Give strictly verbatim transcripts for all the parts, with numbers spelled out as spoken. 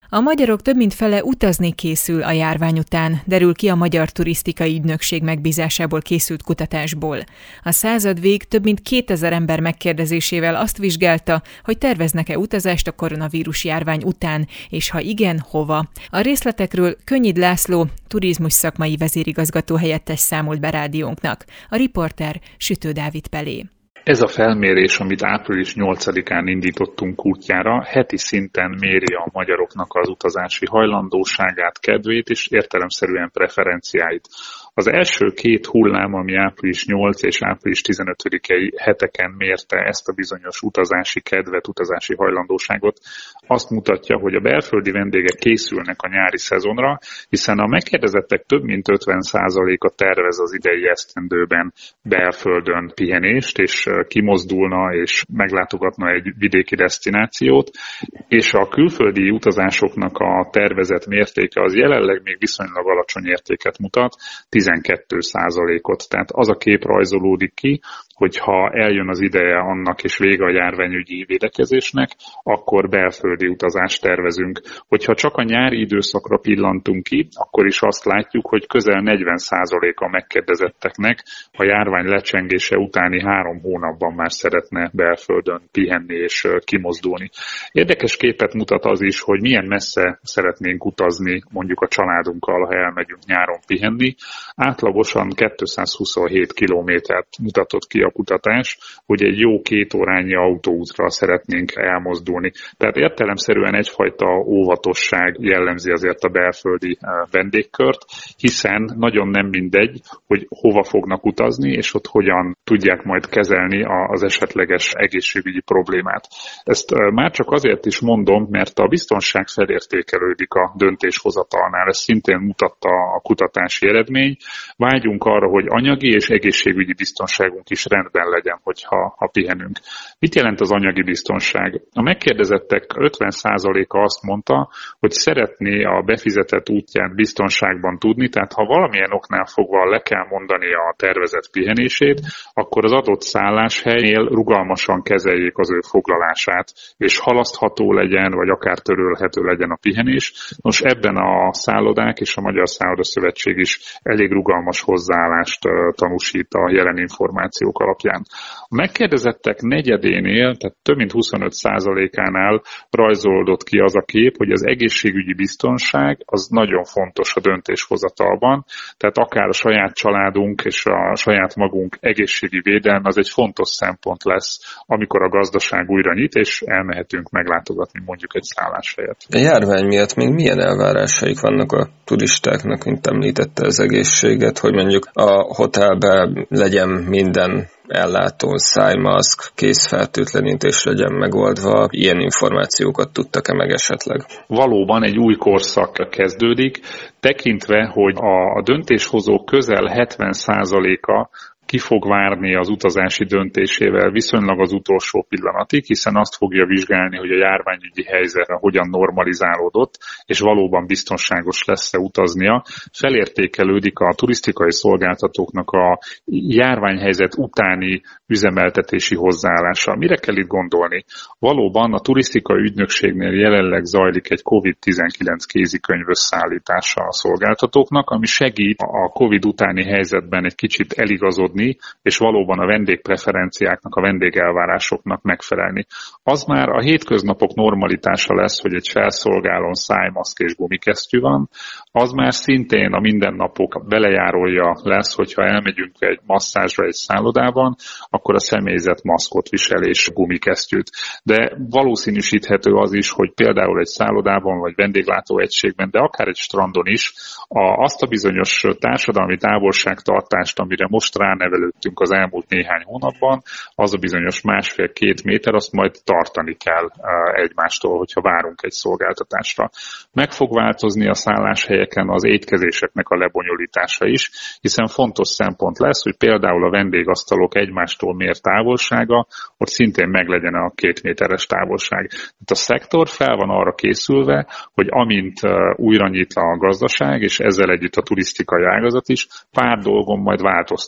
A magyarok több mint fele utazni készül a járvány után, derül ki a Magyar Turisztikai Ügynökség megbízásából készült kutatásból. A századvég több mint kétezer ember megkérdezésével azt vizsgálta, hogy terveznek-e utazást a koronavírus járvány után, és ha igen, hova. A részletekről Könnyid László, turizmus szakmai vezérigazgató helyettes számolt be rádiónknak. A riporter Sütő Dávid Pelé. Ez a felmérés, amit április nyolcadikán indítottunk útjára, heti szinten méri a magyaroknak az utazási hajlandóságát, kedvét és értelemszerűen preferenciáit. Az első két hullám, ami április nyolc és április tizenötödikei heteken mérte ezt a bizonyos utazási kedvet, utazási hajlandóságot, azt mutatja, hogy a belföldi vendégek készülnek a nyári szezonra, hiszen a megkérdezettek több mint ötven százaléka tervez az idei esztendőben belföldön pihenést, és kimozdulna és meglátogatna egy vidéki desztinációt, és a külföldi utazásoknak a tervezett mértéke az jelenleg még viszonylag alacsony értéket mutat, tizenkét százalékot. Tehát az a kép rajzolódik ki, hogyha eljön az ideje annak és vége a járványügyi védekezésnek, akkor belföldi utazást tervezünk. Hogyha csak a nyári időszakra pillantunk ki, akkor is azt látjuk, hogy közel negyven százalék a megkérdezetteknek a járvány lecsengése utáni három hónapban már szeretne belföldön pihenni és kimozdulni. Érdekes képet mutat az is, hogy milyen messze szeretnénk utazni mondjuk a családunkkal, ha elmegyünk nyáron pihenni. Átlagosan kétszázhuszonhét kilométert mutatott ki a kutatás, hogy egy jó két órányi autóútra szeretnénk elmozdulni. Tehát értelemszerűen egyfajta óvatosság jellemzi azért a belföldi vendégkört, hiszen nagyon nem mindegy, hogy hova fognak utazni, és ott hogyan tudják majd kezelni az esetleges egészségügyi problémát. Ezt már csak azért is mondom, mert a biztonság felértékelődik a döntéshozatalnál. Ez szintén mutatta a kutatási eredmény. Vágyunk arra, hogy anyagi és egészségügyi biztonságunk is rendben legyen, hogyha ha pihenünk. Mit jelent az anyagi biztonság? A megkérdezettek ötven százaléka azt mondta, hogy szeretné a befizetett útját biztonságban tudni, tehát ha valamilyen oknál fogva le kell mondani a tervezett pihenését, akkor az adott szálláshelynél rugalmasan kezeljék az ő foglalását, és halasztható legyen, vagy akár törölhető legyen a pihenés. Nos, ebben a szállodák és a Magyar Szállodaszövetség is elég rugalmas hozzáállást tanúsít a jelen információk alapján. A megkérdezettek negyedénél, tehát több mint huszonöt százalékánál rajzolódott ki az a kép, hogy az egészségügyi biztonság az nagyon fontos a döntéshozatalban, tehát akár a saját családunk és a saját magunk egészségi védelme az egy fontos szempont lesz, amikor a gazdaság újra nyit, és elmehetünk meglátogatni mondjuk egy szálláshelyet. A járvány miatt még milyen elvárásaik vannak a turistáknak, mint említette az egészséget, hogy mondjuk a hotelben legyen minden ellátó, szájmaszk, kézfertőtlenítés legyen megoldva. Ilyen információkat tudtak-e meg esetleg? Valóban egy új korszak kezdődik, tekintve, hogy a döntéshozók közel hetven százaléka ki fog várni az utazási döntésével viszonylag az utolsó pillanatig, hiszen azt fogja vizsgálni, hogy a járványügyi helyzet hogyan normalizálódott, és valóban biztonságos lesz-e utaznia. Felértékelődik a turisztikai szolgáltatóknak a járványhelyzet utáni üzemeltetési hozzáállása. Mire kell itt gondolni? Valóban a turisztikai ügynökségnél jelenleg zajlik egy kovid tizenkilenc kézikönyv összeállítása a szolgáltatóknak, ami segít a Covid utáni helyzetben egy kicsit eligazodni, és valóban a vendégpreferenciáknak, a vendégelvárásoknak megfelelni. Az már a hétköznapok normalitása lesz, hogy egy felszolgálón szájmaszk és gumikesztyű van, az már szintén a mindennapok belejárója lesz, hogyha elmegyünk egy masszázsra egy szállodában, akkor a személyzet maszkot visel és gumikesztyűt. De valószínűsíthető az is, hogy például egy szállodában vagy vendéglátóegységben, de akár egy strandon is a, azt a bizonyos társadalmi távolságtartást, amire most ránevelődtünk az elmúlt néhány hónapban, az a bizonyos másfél-két méter, azt majd tartani kell egymástól, hogyha várunk egy szolgáltatásra. Meg fog változni a szálláshelyeken az étkezéseknek a lebonyolítása is, hiszen fontos szempont lesz, hogy például a vendégasztalok egymástól mért távolsága, ott szintén meglegyen a két méteres távolság. Tehát a szektor fel van arra készülve, hogy amint újra nyit a gazdaság, és ezzel együtt a turisztikai ágazat is, pár dolgon majd változtatni kell.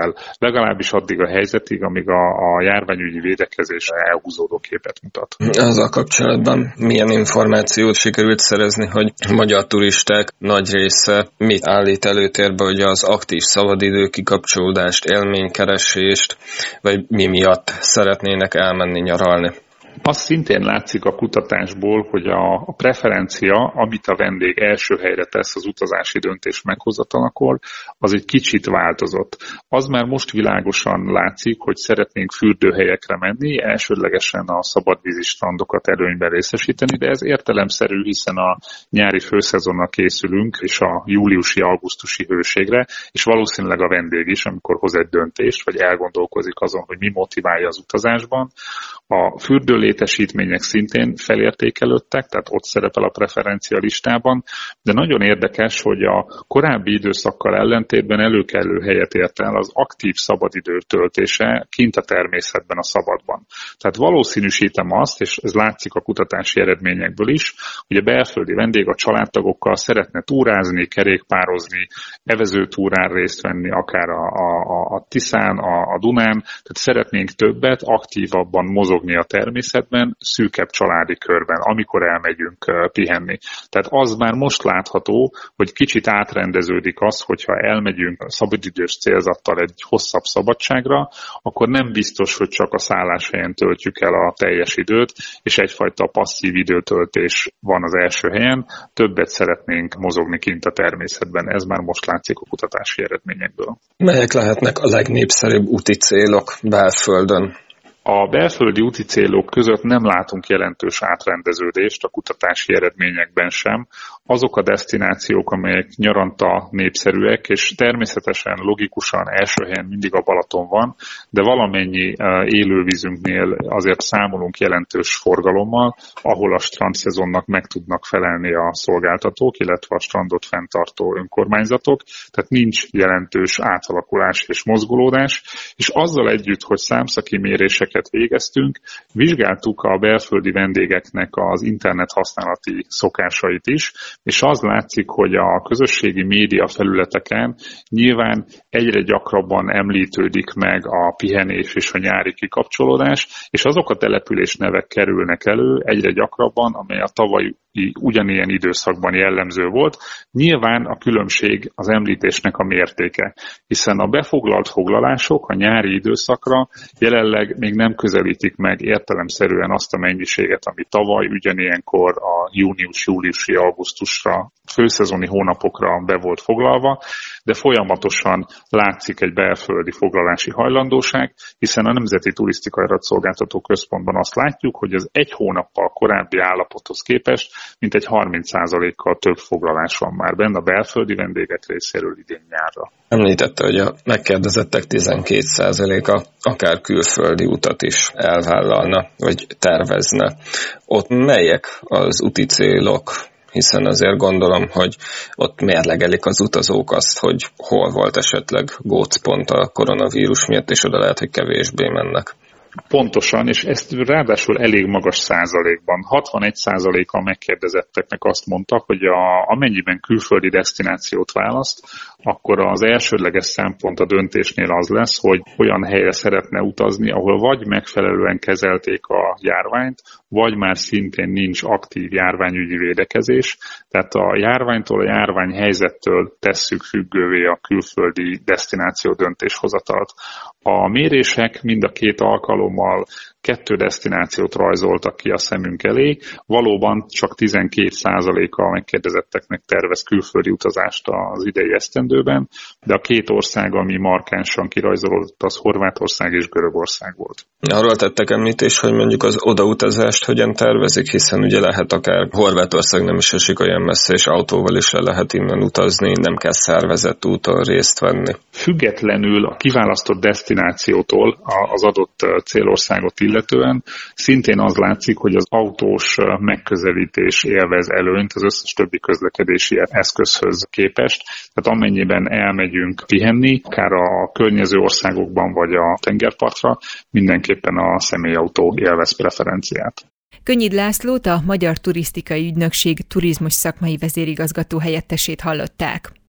el. Legalábbis addig a helyzetig, amíg a, a járványügyi védekezés elhúzódó képet mutat. Azzal kapcsolatban milyen információt sikerült szerezni, hogy a magyar turisták nagy része mit állít előtérbe, hogy az aktív szabadidő kikapcsolódást, élménykeresést, vagy mi miatt szeretnének elmenni nyaralni? Az szintén látszik a kutatásból, hogy a preferencia, amit a vendég első helyre tesz az utazási döntés meghozatalakor, az egy kicsit változott. Az már most világosan látszik, hogy szeretnénk fürdőhelyekre menni, elsődlegesen a szabadvízi strandokat előnyben részesíteni, de ez értelemszerű, hiszen a nyári főszezonnal készülünk, és a júliusi-augusztusi hőségre, és valószínűleg a vendég is, amikor hoz egy döntést, vagy elgondolkozik azon, hogy mi motiválja az utazásban. A fürdő létesítmények szintén felértékelődtek, tehát ott szerepel a preferencia listában, de nagyon érdekes, hogy a korábbi időszakkal ellentétben előkelő helyet ért el az aktív szabadidő töltése kint a természetben, a szabadban. Tehát valószínűsítem azt, és ez látszik a kutatási eredményekből is, hogy a belföldi vendég a családtagokkal szeretne túrázni, kerékpározni, evezőtúrán részt venni, akár a, a, a Tiszán, a, a Dunán, tehát szeretnénk többet, aktívabban mozogni a természetben, szűkebb családi körben, amikor elmegyünk pihenni. Tehát az már most látható, hogy kicsit átrendeződik az, hogyha elmegyünk szabadidős célzattal egy hosszabb szabadságra, akkor nem biztos, hogy csak a szálláshelyen töltjük el a teljes időt, és egyfajta passzív időtöltés van az első helyen, többet szeretnénk mozogni kint a természetben. Ez már most látszik a kutatási eredményekből. Melyek lehetnek a legnépszerűbb úti célok belföldön? A belföldi úti célok között nem látunk jelentős átrendeződést a kutatási eredményekben sem. Azok a desztinációk, amelyek nyaranta népszerűek, és természetesen logikusan első helyen mindig a Balaton van, de valamennyi élővízünknél azért számolunk jelentős forgalommal, ahol a strandszezonnak meg tudnak felelni a szolgáltatók, illetve a strandot fenntartó önkormányzatok, tehát nincs jelentős átalakulás és mozgolódás, és azzal együtt, hogy számszaki mérések végeztünk, vizsgáltuk a belföldi vendégeknek az internet használati szokásait is, és az látszik, hogy a közösségi média felületeken nyilván egyre gyakrabban említődik meg a pihenés és a nyári kikapcsolódás, és azok a településnevek kerülnek elő egyre gyakrabban, amely a tavalyi ugyanilyen időszakban jellemző volt. Nyilván a különbség az említésnek a mértéke, hiszen a befoglalt foglalások a nyári időszakra jelenleg még nem közelítik meg értelemszerűen azt a mennyiséget, ami tavaly ugyanilyenkor a június-júliusi augusztusra, főszezoni hónapokra be volt foglalva, de folyamatosan látszik egy belföldi foglalási hajlandóság, hiszen a Nemzeti Turisztikai Adatszolgáltató Központban azt látjuk, hogy az egy hónappal korábbi állapothoz képest mintegy harminc százalékkal több foglalás van már benne a belföldi vendégek részéről idén nyárra. Említette, hogy a megkérdezettek tizenkét százaléka akár külföldi utat is elvállalna, vagy tervezne. Ott melyek az úti célok? Hiszen azért gondolom, hogy ott mérlegelik az utazók azt, hogy hol volt esetleg gócpont a koronavírus miatt, és oda lehet, hogy kevésbé mennek. Pontosan, és ezt ráadásul elég magas százalékban. hatvanegy százaléka a megkérdezetteknek azt mondta, hogy a, amennyiben külföldi desztinációt választ, akkor az elsődleges szempont a döntésnél az lesz, hogy olyan helyre szeretne utazni, ahol vagy megfelelően kezelték a járványt, vagy már szintén nincs aktív járványügyi védekezés. Tehát a járványtól, a járványhelyzettől tesszük függővé a külföldi desztináció döntéshozatalt. A mérések mind a két alkalommal kettő desztinációt rajzoltak ki a szemünk elé. Valóban csak tizenkét százaléka a megkérdezetteknek tervez külföldi utazást az idei esztendőben, de a két ország, ami markánsan kirajzolódott, az Horvátország és Görögország volt. Arról tettek említést, hogy mondjuk az odautazást hogyan tervezik, hiszen ugye lehet akár Horvátország nem is esik olyan messze, és autóval is el lehet innen utazni, nem kell szervezett úton részt venni. Függetlenül a kiválasztott desztinációtól az adott célországot illetően szintén az látszik, hogy az autós megközelítés élvez előnyt az összes többi közlekedési eszközhöz képest. Tehát amennyiben elmegyünk pihenni, akár a környező országokban vagy a tengerpartra, mindenképpen a személyautó élvez preferenciát. Könnyid Lászlót, a Magyar Turisztikai Ügynökség turizmus szakmai vezérigazgató helyettesét hallották.